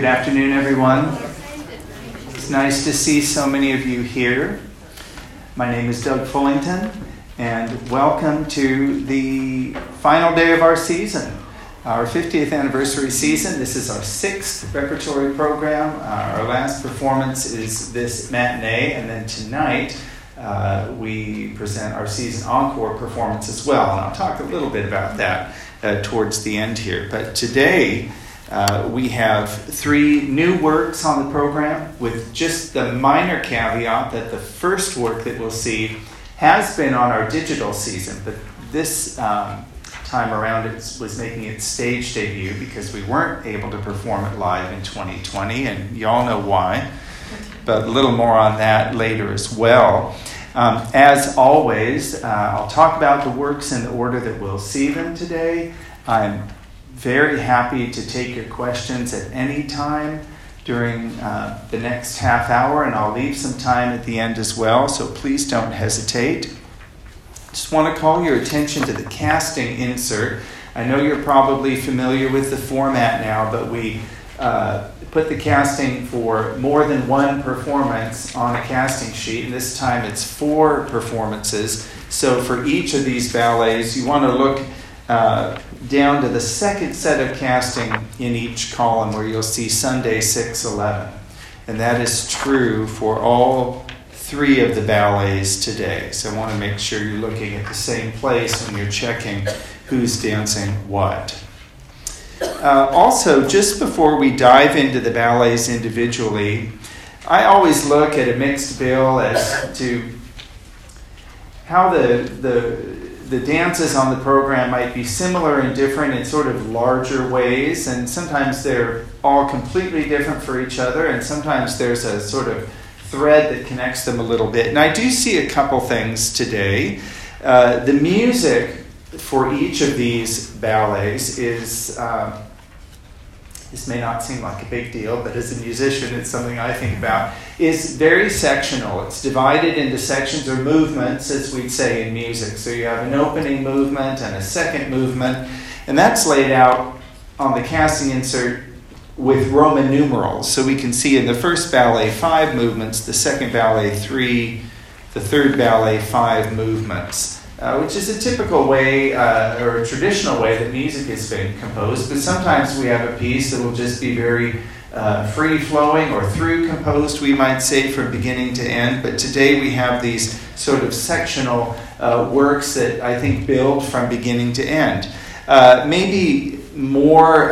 Good afternoon, everyone. It's nice to see so many of you here. My name is Doug Fullington, and welcome to the final day of our season, our 50th anniversary season. This is our 6th repertory program. Our last performance is this matinee, and then tonight we present our season encore performance as well. And I'll talk a little bit about that towards the end here. But today we have 3 new works on the program, with just the minor caveat that the first work that we'll see has been on our digital season, but this time around it was making its stage debut because we weren't able to perform it live in 2020, and you all know why, but a little more on that later as well. As always, I'll talk about the works in the order that we'll see them today. I'm very happy to take your questions at any time during the next half hour, and I'll leave some time at the end as well, so please don't hesitate. Just want to call your attention to the casting insert. I know you're probably familiar with the format now, but we put the casting for more than one performance on a casting sheet, and this time it's 4 performances. So for each of these ballets, you want to look down to the second set of casting in each column, where you'll see Sunday 6:11. And that is true for all 3 of the ballets today. So I want to make sure you're looking at the same place when you're checking who's dancing what. Also, just before we dive into the ballets individually, I always look at a mixed bill as to how the dances on the program might be similar and different in sort of larger ways, and sometimes they're all completely different for each other, and sometimes there's a sort of thread that connects them a little bit. And I do see a couple things today. The music for each of these ballets is, this may not seem like a big deal, but as a musician it's something I think about, is very sectional. It's divided into sections or movements, as we'd say in music. So you have an opening movement and a second movement, and that's laid out on the casting insert with Roman numerals. So we can see in the first ballet 5 movements, the second ballet 3, the third ballet 5 movements, which is a typical way or a traditional way that music has been composed. But sometimes we have a piece that will just be very free-flowing or through-composed, we might say, from beginning to end. But today we have these sort of sectional works that I think build from beginning to end. Maybe more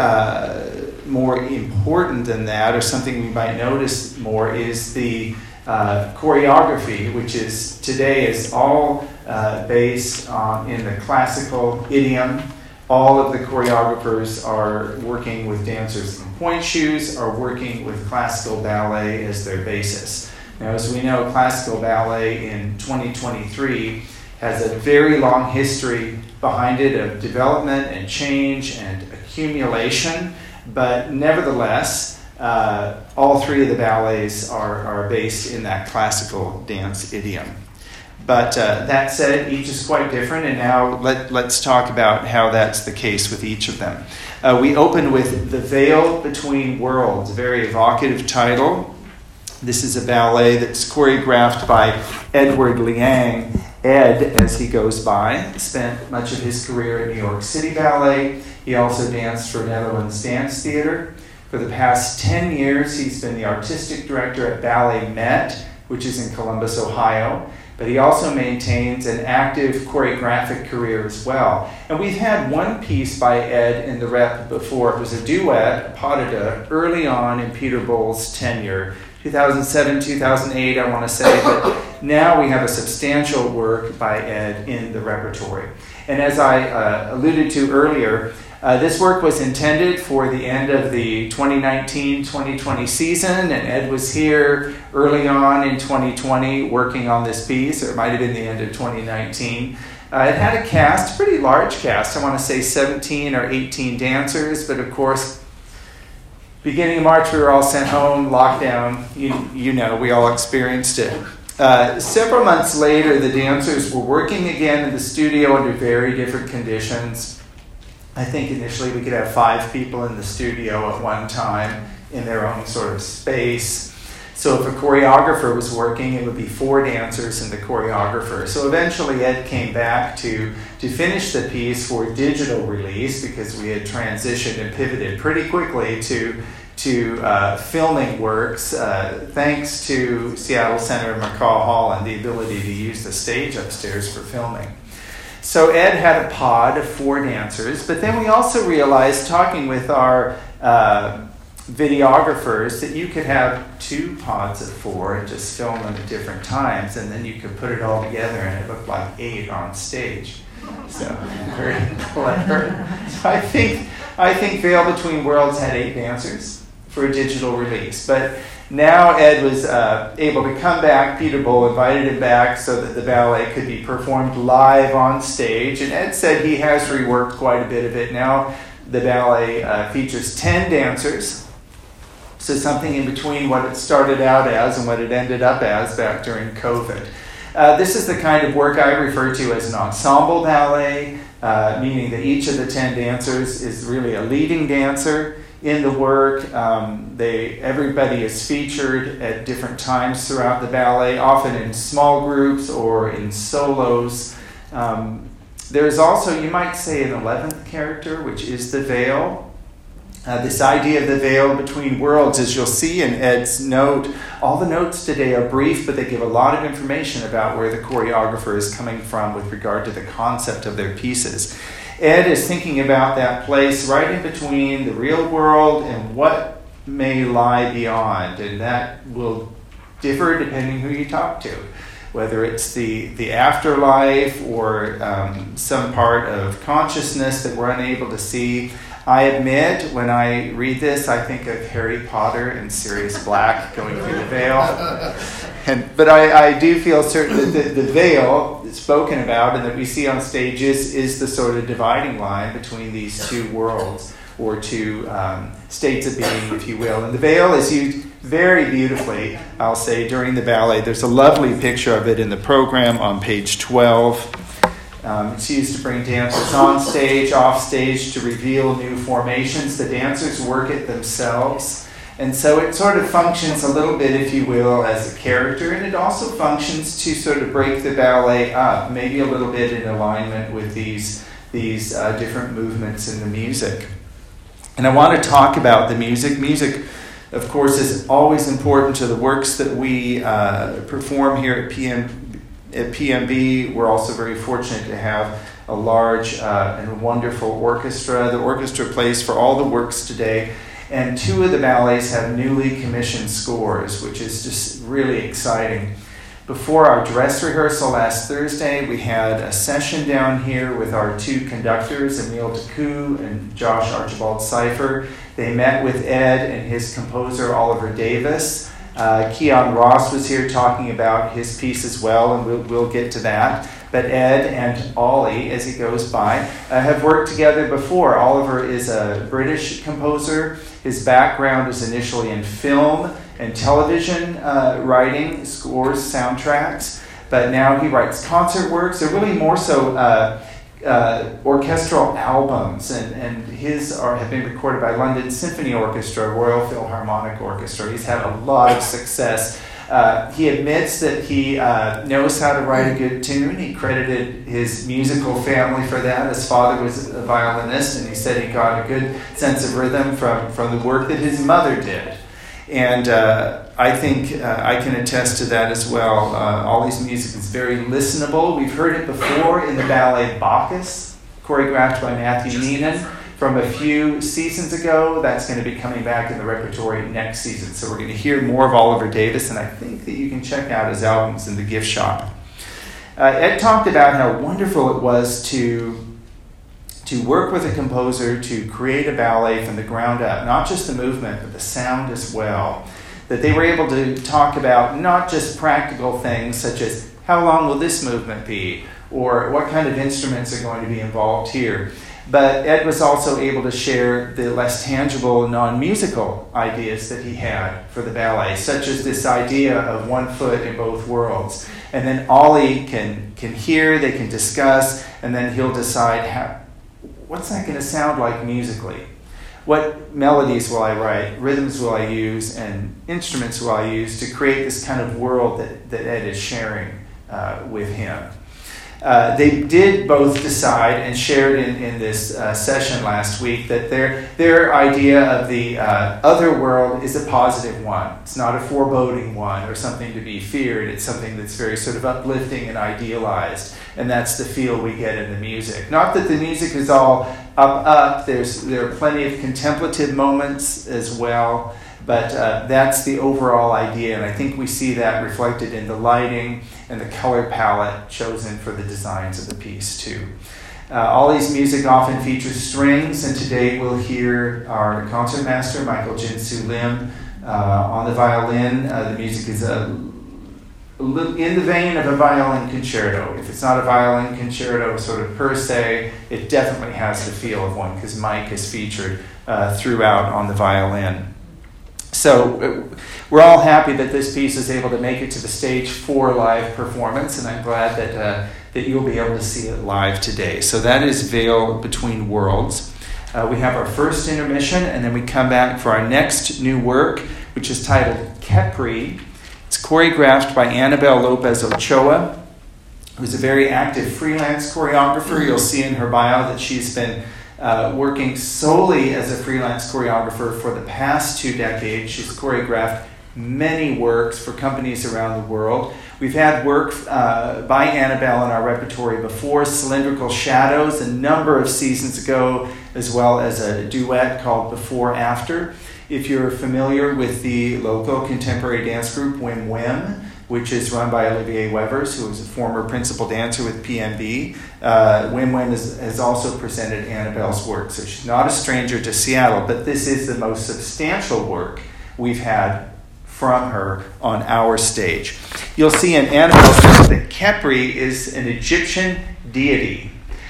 important than that, or something we might notice more, is the choreography, which is today is all based in the classical idiom. All of the choreographers are working with dancers in pointe shoes, are working with classical ballet as their basis. Now, as we know, classical ballet in 2023 has a very long history behind it of development and change and accumulation, but nevertheless, all 3 of the ballets are based in that classical dance idiom. But that said, each is quite different, and now let's talk about how that's the case with each of them. We open with The Veil Between Worlds, a very evocative title. This is a ballet that's choreographed by Edward Liang. Ed, as he goes by, spent much of his career at New York City Ballet. He also danced for Netherlands Dance Theater. For the past 10 years, he's been the artistic director at Ballet Met, which is in Columbus, Ohio. But he also maintains an active choreographic career as well. And we've had one piece by Ed in the rep before. It was a duet, a pas de deux, early on in Peter Bohl's tenure, 2007, 2008, I want to say. But now we have a substantial work by Ed in the repertory. And as I alluded to earlier, this work was intended for the end of the 2019-2020 season, and Ed was here early on in 2020 working on this piece, or it might have been the end of 2019. It had a cast, a pretty large cast, I want to say 17 or 18 dancers, but of course, beginning of March we were all sent home, lockdown, you know, we all experienced it. Several months later, the dancers were working again in the studio under very different conditions. I think initially we could have 5 people in the studio at one time. in their own sort of space. So if a choreographer was working, it would be 4 dancers and the choreographer. So eventually Ed came back to finish the piece for digital release, because we had transitioned and pivoted pretty quickly to filming works, thanks to Seattle Center and McCaw Hall and the ability to use the stage upstairs for filming. So Ed had a pod of 4 dancers, but then we also realized, talking with our videographers, that you could have 2 pods of 4 and just film them at different times, and then you could put it all together and it looked like 8 on stage. So very clever. So I think Veil Between Worlds had 8 dancers for a digital release, but now Ed was able to come back. Peter Bull invited him back so that the ballet could be performed live on stage, and Ed said he has reworked quite a bit of it. Now the ballet features 10 dancers, so something in between what it started out as and what it ended up as back during COVID. This is the kind of work I refer to as an ensemble ballet, meaning that each of the 10 dancers is really a leading dancer in the work. Everybody is featured at different times throughout the ballet, often in small groups or in solos. There's also, you might say, an 11th character, which is the veil. This idea of the veil between worlds, as you'll see in Ed's note, all the notes today are brief, but they give a lot of information about where the choreographer is coming from with regard to the concept of their pieces. Ed is thinking about that place right in between the real world and what may lie beyond, and that will differ depending who you talk to, whether it's the afterlife or some part of consciousness that we're unable to see. I admit, when I read this, I think of Harry Potter and Sirius Black going through the veil. But I do feel certain that the veil spoken about and that we see on stages is the sort of dividing line between these 2 worlds, or 2 states of being, if you will. And the veil is used very beautifully, I'll say, during the ballet. There's a lovely picture of it in the program on page 12. It's used to bring dancers on stage, off stage, to reveal new formations. The dancers work it themselves. And so it sort of functions a little bit, if you will, as a character, and it also functions to sort of break the ballet up, maybe a little bit in alignment with these different movements in the music. And I want to talk about the music. Music, of course, is always important to the works that we perform here at PMB. We're also very fortunate to have a large and wonderful orchestra. The orchestra plays for all the works today, and 2 of the ballets have newly commissioned scores, which is just really exciting. Before our dress rehearsal last Thursday, we had a session down here with our 2 conductors, Emile Decoux and Josh Archibald Cipher. They met with Ed and his composer, Oliver Davis. Keon Ross was here talking about his piece as well, and we'll get to that. But Ed and Ollie, as he goes by, have worked together before. Oliver is a British composer. His background is initially in film and television writing, scores, soundtracks, but now he writes concert works. They're really more so orchestral albums, and his have been recorded by London Symphony Orchestra, Royal Philharmonic Orchestra. He's had a lot of success. He admits that he knows how to write a good tune. He credited his musical family for that. His father was a violinist, and he said he got a good sense of rhythm from the work that his mother did. And I think I can attest to that as well. Ollie's music is very listenable. We've heard it before in the ballet Bacchus, choreographed by Matthew Neenan from a few seasons ago. That's going to be coming back in the repertory next season. So we're going to hear more of Oliver Davis, and I think that you can check out his albums in the gift shop. Ed talked about how wonderful it was to work with a composer to create a ballet from the ground up, not just the movement, but the sound as well. That they were able to talk about not just practical things such as how long will this movement be, or what kind of instruments are going to be involved here. But Ed was also able to share the less tangible, non-musical ideas that he had for the ballet, such as this idea of 1 foot in both worlds. And then Ollie can hear, they can discuss, and then he'll decide what's that going to sound like musically? what melodies will I write, rhythms will I use, and instruments will I use to create this kind of world that Ed is sharing with him. They did both decide and shared in this session last week that their idea of the other world is a positive one. It's not a foreboding one or something to be feared. It's something that's very sort of uplifting and idealized, and that's the feel we get in the music. Not that the music is all up. There are plenty of contemplative moments as well, but that's the overall idea, and I think we see that reflected in the lighting and the color palette chosen for the designs of the piece too. Ollie's music often features strings, and today we'll hear our concertmaster, Michael Jin-Soo Lim, on the violin. The music is in the vein of a violin concerto. If it's not a violin concerto sort of per se, it definitely has the feel of one because Mike is featured throughout on the violin. So we're all happy that this piece is able to make it to the stage for live performance, and I'm glad that you'll be able to see it live today. So that is Veil Between Worlds. We have our first intermission, and then we come back for our next new work, which is titled Kepri. It's choreographed by Annabelle Lopez Ochoa, who's a very active freelance choreographer. You'll see in her bio that she's been working solely as a freelance choreographer for the past 2 decades. She's choreographed many works for companies around the world. We've had work by Annabelle in our repertory before, Cylindrical Shadows, a number of seasons ago, as well as a duet called Before After. If you're familiar with the local contemporary dance group Whim Whim, which is run by Olivier Wevers, who is a former principal dancer with PNB. Whim Whim has also presented Annabelle's work, so she's not a stranger to Seattle, but this is the most substantial work we've had from her on our stage. You'll see in Annabelle's work that Kepri is an Egyptian deity,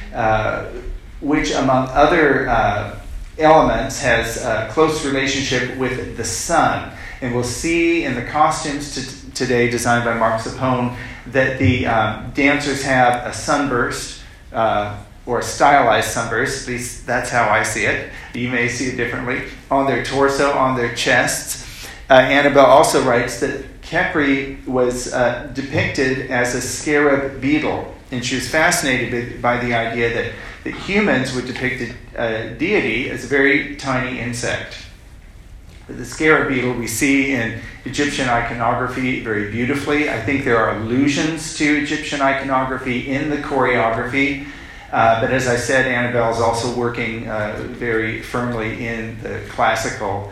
which among other elements has a close relationship with the sun. And we'll see in the costumes today, designed by Mark Sapone, that the dancers have a sunburst, or a stylized sunburst, at least that's how I see it. You may see it differently, on their torso, on their chests. Annabelle also writes that Kepri was depicted as a scarab beetle, and she was fascinated by the idea that humans would depict a deity as a very tiny insect. The scarab beetle we see in Egyptian iconography very beautifully. I think there are allusions to Egyptian iconography in the choreography. But as I said, Annabelle is also working very firmly in the classical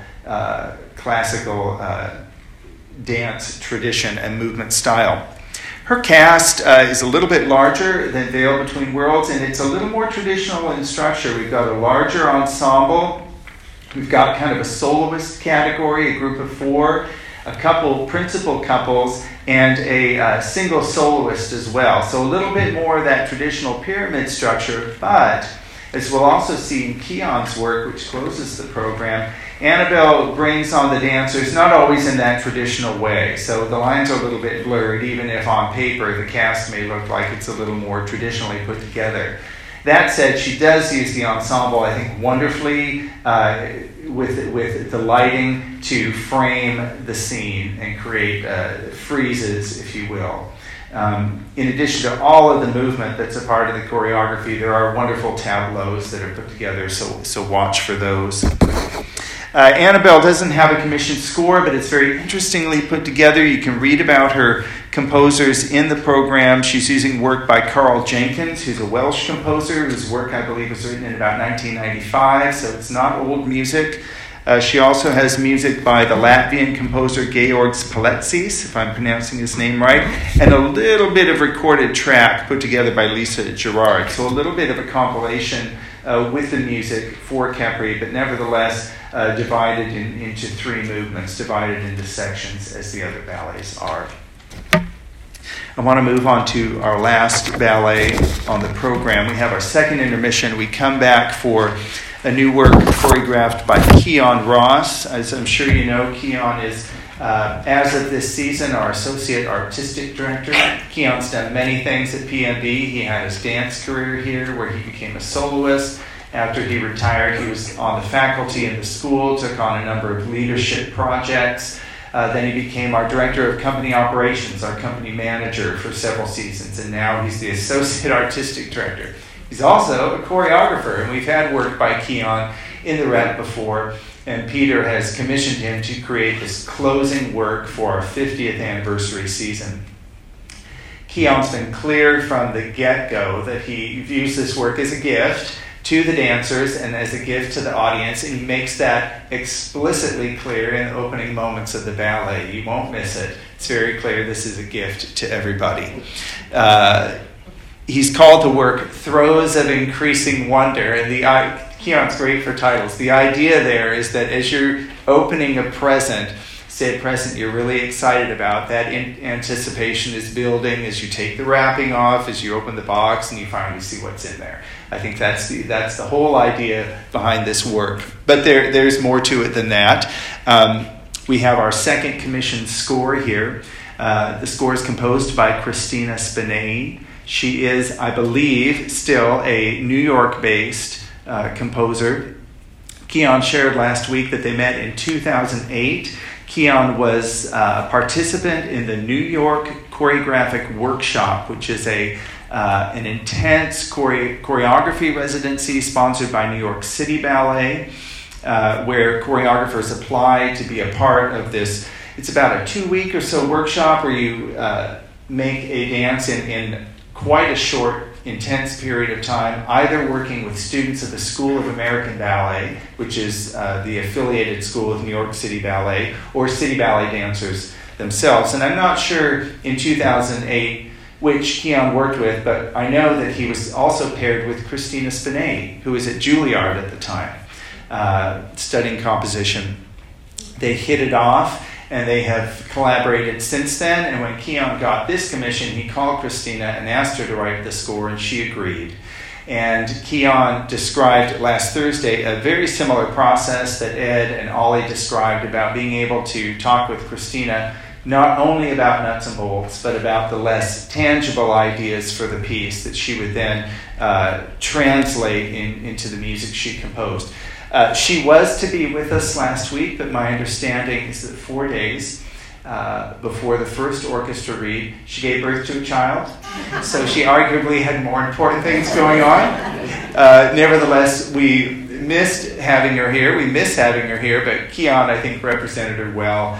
dance tradition and movement style. Her cast is a little bit larger than Veil Between Worlds, and it's a little more traditional in structure. We've got a larger ensemble. We've got kind of a soloist category, a group of 4, a couple principal couples, and a single soloist as well. So a little bit more of that traditional pyramid structure, but as we'll also see in Keon's work, which closes the program, Annabelle brings on the dancers not always in that traditional way. So the lines are a little bit blurred, even if on paper the cast may look like it's a little more traditionally put together. That said, she does use the ensemble, I think, wonderfully with the lighting to frame the scene and create freezes, if you will. In addition to all of the movement that's a part of the choreography, there are wonderful tableaus that are put together, so watch for those. Annabelle doesn't have a commissioned score, but it's very interestingly put together. You can read about her composers in the program. She's using work by Carl Jenkins, who's a Welsh composer, whose work I believe was written in about 1995, so it's not old music. She also has music by the Latvian composer Georgs Paletsis, if I'm pronouncing his name right, and a little bit of recorded track put together by Lisa Gerard. So a little bit of a compilation with the music for Kepri, but nevertheless divided into 3 movements, divided into sections as the other ballets are. I want to move on to our last ballet on the program. We have our second intermission. We come back for a new work choreographed by Keon Ross. As I'm sure you know, Keon is, as of this season, our associate artistic director. Keon's done many things at PNB. He had his dance career here where he became a soloist, After he retired, he was on the faculty in the school, took on a number of leadership projects. Then he became our director of company operations, our company manager for several seasons, and now he's the associate artistic director. He's also a choreographer, and we've had work by Keon in the Rep before, and Peter has commissioned him to create this closing work for our 50th anniversary season. Keon's been clear from the get-go that he views this work as a gift to the dancers and as a gift to the audience, and he makes that explicitly clear in the opening moments of the ballet. You won't miss it. It's very clear this is a gift to everybody. He's called the work Throes of Increasing Wonder, and Keon's great for titles. The idea there is that as you're opening a present, say a present you're really excited about, that anticipation is building as you take the wrapping off, as you open the box, and you finally see what's in there. I think that's the whole idea behind this work. But there's more to it than that. We have our second commissioned score here. The score is composed by Christina Spinelli. She is, I believe, still a New York-based composer. Keon shared last week that they met in 2008. Keon was a participant in the New York Choreographic Workshop, which is an intense choreography residency sponsored by New York City Ballet, where choreographers apply to be a part of this. It's about a 2-week or so workshop where you make a dance in quite a short, intense period of time, either working with students of the School of American Ballet, which is the affiliated school of New York City Ballet, or City Ballet dancers themselves. And I'm not sure in 2008 which Keon worked with, but I know that he was also paired with Christina Spinelli, who was at Juilliard at the time, studying composition. They hit it off, and they have collaborated since then. And when Keon got this commission, he called Christina and asked her to write the score, and she agreed. And Keon described last Thursday a very similar process that Ed and Ollie described about being able to talk with Christina not only about nuts and bolts, but about the less tangible ideas for the piece that she would then translate into the music she composed. She was to be with us last week, but my understanding is that 4 days before the first orchestra read, she gave birth to a child. So she arguably had more important things going on. Nevertheless, we missed having her here. We miss having her here, but Keon, I think, represented her well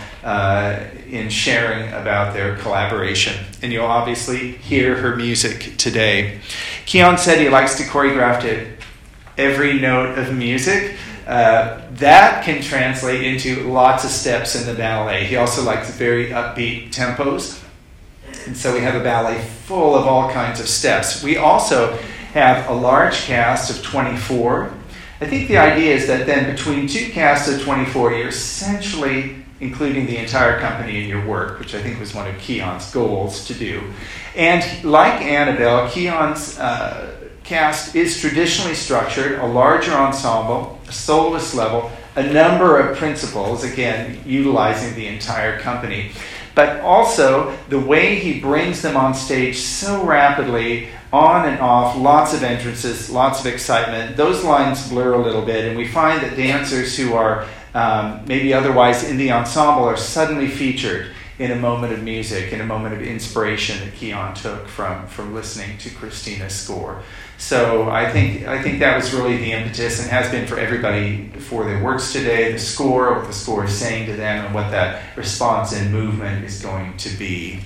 in sharing about their collaboration. And you'll obviously hear her music today. Keon said he likes to choreograph to every note of music. That can translate into lots of steps in the ballet. He also likes very upbeat tempos. And so we have a ballet full of all kinds of steps. We also have a large cast of 24. I think the idea is that then between two casts of 24, you're essentially including the entire company in your work, which I think was one of Keon's goals to do. And like Annabelle, Keon's cast is traditionally structured, a larger ensemble, a soloist level, a number of principals, again, utilizing the entire company. But also the way he brings them on stage so rapidly, on and off, lots of entrances, lots of excitement. Those lines blur a little bit, and we find that dancers who are maybe otherwise in the ensemble are suddenly featured in a moment of music, in a moment of inspiration that Keon took from listening to Christina's score. So I think that was really the impetus, and has been for everybody for their works today, the score, what the score is saying to them, and what that response and movement is going to be.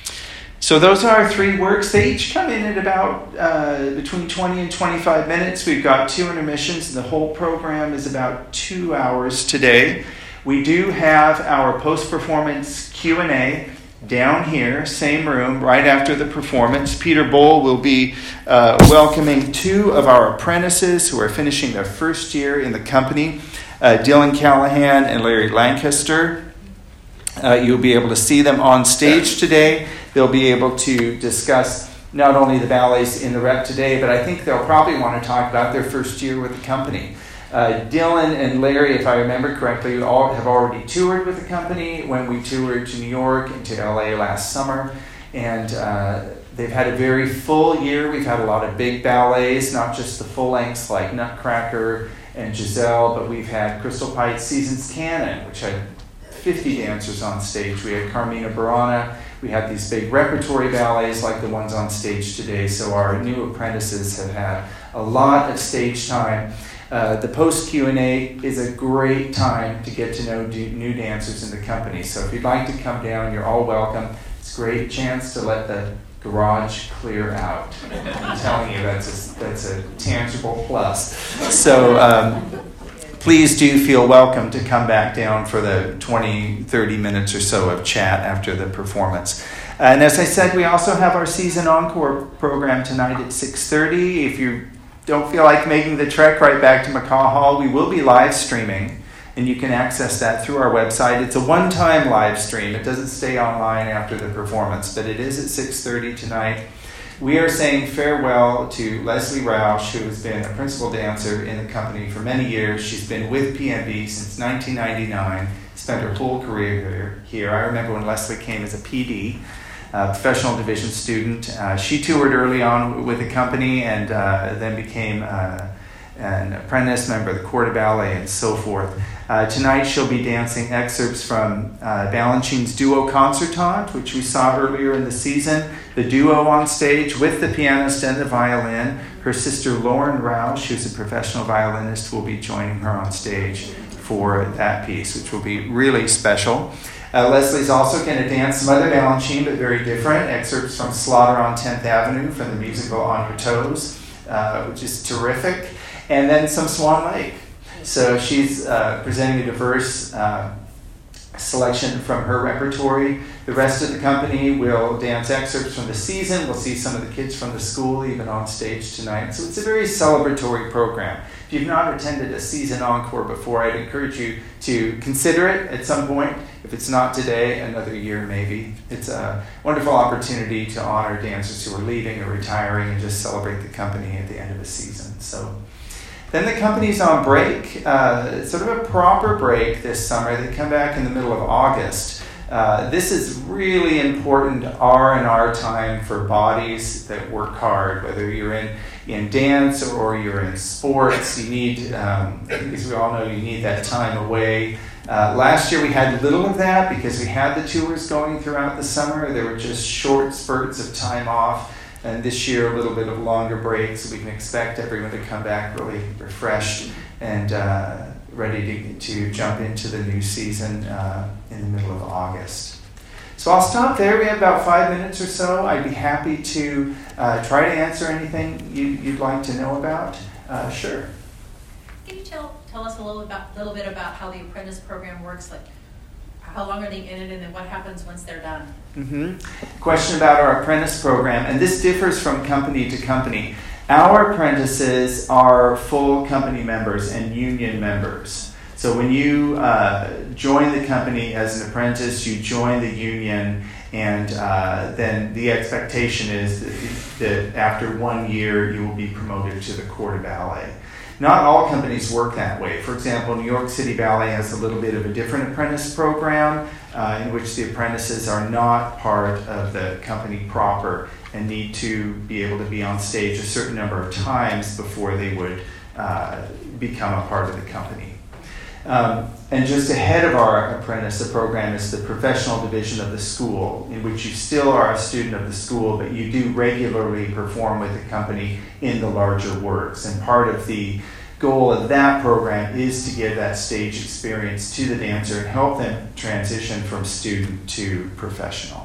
So those are our 3 works. They each come in at about between 20 and 25 minutes. We've got 2 intermissions, and the whole program is about 2 hours today. We do have our post-performance Q&A down here, same room, right after the performance. Peter Bohl will be welcoming 2 of our apprentices who are finishing their first year in the company, Dylan Callahan and Larry Lancaster. You'll be able to see them on stage today. They'll be able to discuss not only the ballets in the Rep today, but I think they'll probably want to talk about their first year with the company. Dylan and Larry, if I remember correctly, have already toured with the company when we toured to New York and to LA last summer. And they've had a very full year. We've had a lot of big ballets, not just the full lengths like Nutcracker and Giselle, but we've had Crystal Pite's Seasons Canon, which had 50 dancers on stage. We had Carmina Burana. We had these big repertory ballets like the ones on stage today. So our new apprentices have had a lot of stage time. The post Q&A is a great time to get to know new dancers in the company. So if you'd like to come down, you're all welcome. It's a great chance to let the garage clear out. I'm telling you, that's a tangible plus. So please do feel welcome to come back down for the 20, 30 minutes or so of chat after the performance. And as I said, we also have our season encore program tonight at 6:30. If you don't feel like making the trek right back to McCaw Hall, we will be live streaming, and you can access that through our website. It's a one-time live stream. It doesn't stay online after the performance, but it is at 6:30 tonight. We are saying farewell to Leslie Roush, who has been a principal dancer in the company for many years. She's been with PNB since 1999, spent her whole career here. I remember when Leslie came as a PD, professional division student. She toured early on with the company and then became an apprentice member of the Corps de Ballet and so forth. Tonight she'll be dancing excerpts from Balanchine's Duo Concertant, which we saw earlier in the season. The duo on stage with the pianist and the violin. Her sister Lauren Roush, who's a professional violinist, will be joining her on stage for that piece, which will be really special. Leslie's also going to dance some other Balanchine, but very different. Excerpts from Slaughter on 10th Avenue from the musical On Your Toes, which is terrific. And then some Swan Lake. So she's presenting a diverse selection from her repertory. The rest of the company will dance excerpts from the season. We'll see some of the kids from the school even on stage tonight. So it's a very celebratory program. If you've not attended a season encore before, I'd encourage you to consider it at some point. If it's not today, another year maybe. It's a wonderful opportunity to honor dancers who are leaving or retiring and just celebrate the company at the end of a season. So then the company's on break, sort of a proper break this summer. They come back in the middle of August. This is really important R&R time for bodies that work hard, whether you're in dance or you're in sports. You need, as we all know, you need that time away. Last year we had little of that because we had the tours going throughout the summer. There were just short spurts of time off. And this year, a little bit of longer break, so we can expect everyone to come back really refreshed and ready to jump into the new season in the middle of August. So I'll stop there. We have about 5 minutes or so. I'd be happy to try to answer anything you'd like to know about. Sure. Can you tell us a little bit about how the apprentice program works? Like, how long are they in it, and then what happens once they're done? Question about our apprentice program, and this differs from company to company. Our apprentices are full company members and union members. So when you join the company as an apprentice, you join the union, and then the expectation is that after 1 year you will be promoted to the Corps de Ballet. Not all companies work that way. For example, New York City Ballet has a little bit of a different apprentice program in which the apprentices are not part of the company proper and need to be able to be on stage a certain number of times before they would become a part of the company. And just ahead of our apprentice program is the professional division of the school, in which you still are a student of the school, but you do regularly perform with the company in the larger works. And part of the goal of that program is to give that stage experience to the dancer and help them transition from student to professional.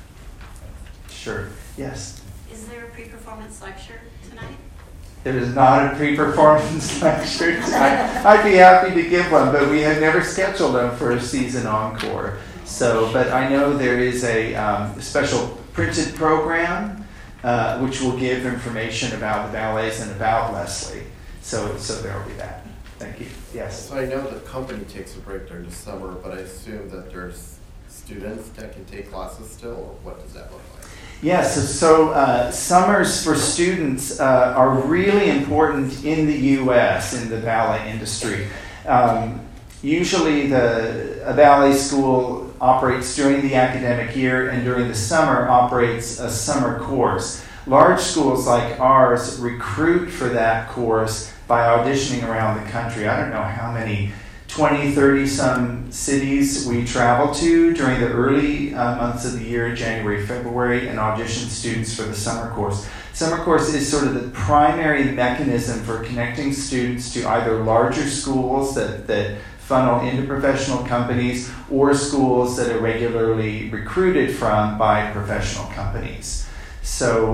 Sure. Yes? Is there a pre-performance lecture tonight? There is not a pre-performance lecture tonight. I'd be happy to give one, but we have never scheduled them for a season encore. So, but I know there is a special printed program which will give information about the ballets and about Leslie. So there will be that. Thank you. Yes? So I know the company takes a break during the summer, but I assume that there's students that can take classes still, or what does that look like? Yes, so summers for students are really important in the U.S. in the ballet industry. Usually a ballet school operates during the academic year and during the summer operates a summer course. Large schools like ours recruit for that course by auditioning around the country. I don't know how many, 20, 30 some cities we travel to during the early months of the year, January, February, and audition students for the summer course. Summer course is sort of the primary mechanism for connecting students to either larger schools that funnel into professional companies or schools that are regularly recruited from by professional companies. So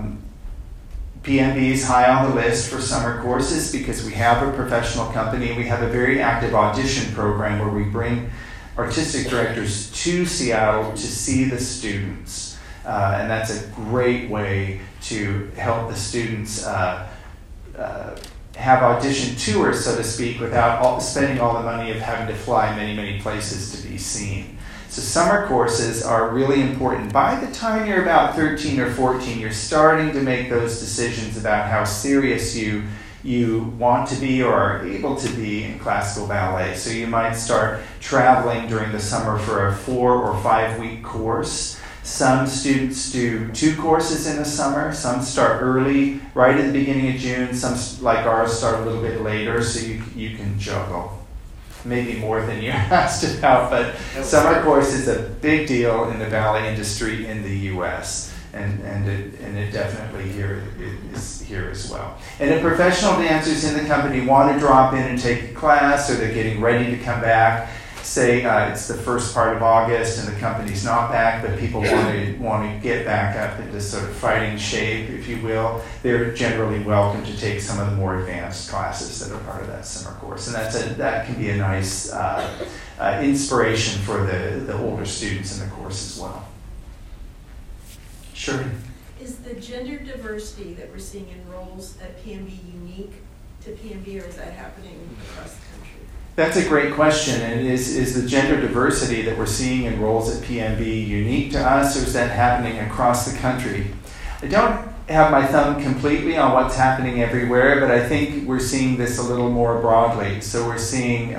PMB is high on the list for summer courses because we have a professional company. We have a very active audition program where we bring artistic directors to Seattle to see the students. And that's a great way to help the students have audition tours, so to speak, without spending all the money of having to fly many, many places to be seen. So summer courses are really important. By the time you're about 13 or 14, you're starting to make those decisions about how serious you want to be or are able to be in classical ballet. So you might start traveling during the summer for a 4 or 5 week course. Some students do 2 courses in the summer. Some start early, right at the beginning of June. Some, like ours, start a little bit later, so you can juggle. Maybe more than you asked about, but summer course is a big deal in the ballet industry in the U.S. and it definitely is here as well. And if professional dancers in the company want to drop in and take a class, or they're getting ready to come back, say it's the first part of August and the company's not back, but people want to get back up into sort of fighting shape, if you will, they're generally welcome to take some of the more advanced classes that are part of that summer course. And that can be a nice inspiration for the older students in the course as well. Sure. Is the gender diversity that we're seeing in roles at PMB unique to PMB, or is that happening across the country? That's a great question. And is the gender diversity that we're seeing in roles at PMB unique to us, or is that happening across the country? I don't have my thumb completely on what's happening everywhere, but I think we're seeing this a little more broadly. So we're seeing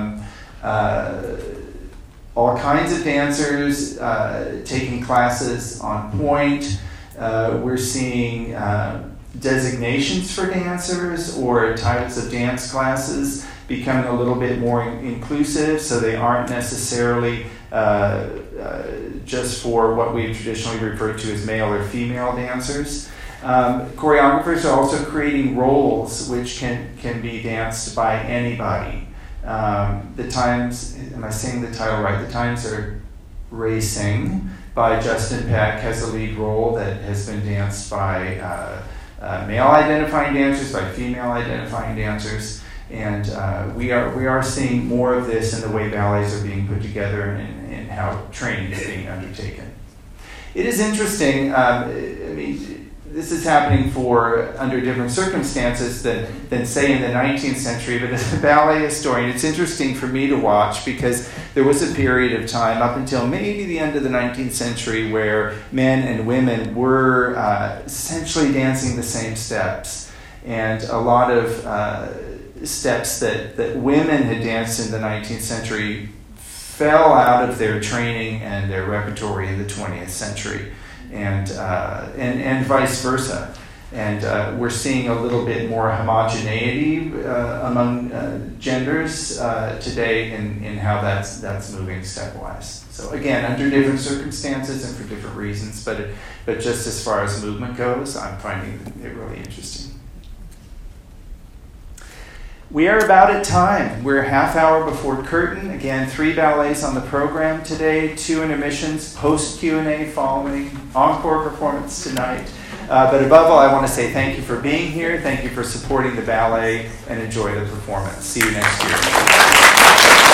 all kinds of dancers taking classes on point. We're seeing designations for dancers or titles of dance classes becoming a little bit more inclusive, so they aren't necessarily just for what we've traditionally referred to as male or female dancers. Choreographers are also creating roles which can be danced by anybody. The Times, am I saying the title right? The Times Are Racing by Justin Peck has a lead role that has been danced by male-identifying dancers, by female-identifying dancers. And we are seeing more of this in the way ballets are being put together and how training is being undertaken. It is interesting. I mean, this is happening under different circumstances than say in the 19th century. But as a ballet historian, it's interesting for me to watch because there was a period of time up until maybe the end of the 19th century where men and women were essentially dancing the same steps, and a lot of steps that women had danced in the 19th century fell out of their training and their repertory in the 20th century, and vice versa. And we're seeing a little bit more homogeneity among genders today in how that's moving stepwise. So again, under different circumstances and for different reasons, but just as far as movement goes, I'm finding it really interesting. We are about at time. We're a half hour before curtain. Again, 3 ballets on the program today, 2 intermissions, post Q&A following, encore performance tonight. But above all, I want to say thank you for being here. Thank you for supporting the ballet, and enjoy the performance. See you next year.